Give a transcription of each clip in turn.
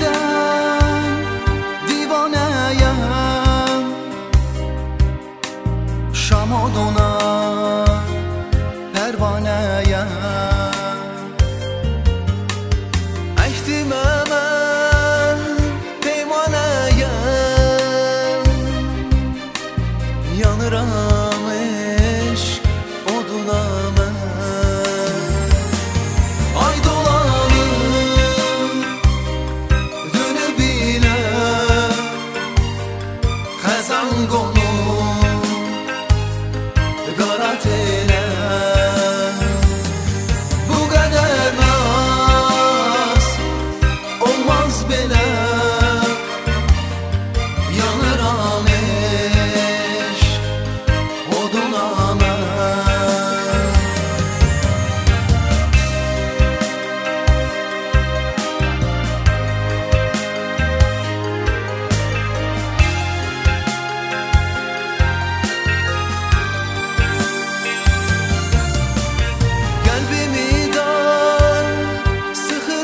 senden divaneyim, şam oduna pervaneyim. Ehdime ben peyvaneyim, yanıram eşk oduna ben. Ay dolanır dönüp bile xəzan qonur qara telə. Bu qədər naz olmaz belə, yanıram eşq oduna mən. Qəlbimi dar sıxır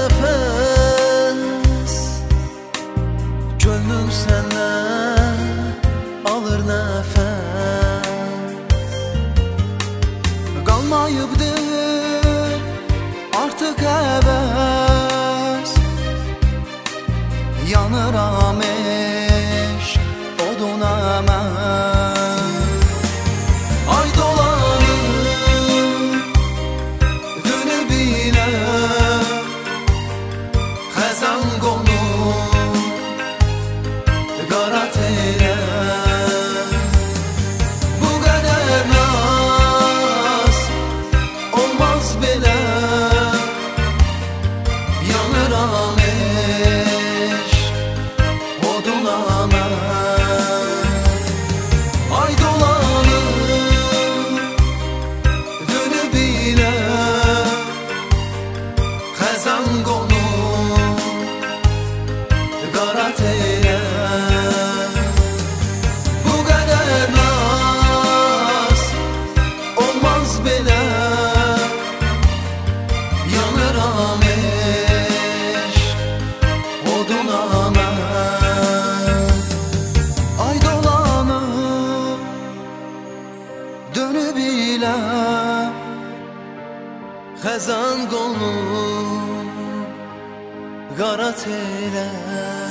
qəfəs, gönlüm səndən alır nəfəs. Qalmayıbdır artıq həvəs, yanıram eşq oduna mən. Ay dolanır dönüp bile xəzan qonur qara telə. Bu qədər naz olmaz belə, yanıram eşq oduna mən. Ay dolanır dönüp bile xəzan qonur qara telə. Bu qədər naz olmaz belə, yanıram eşq oduna mən. Ay dolanır dönüp bile xəzan qonur qara telə.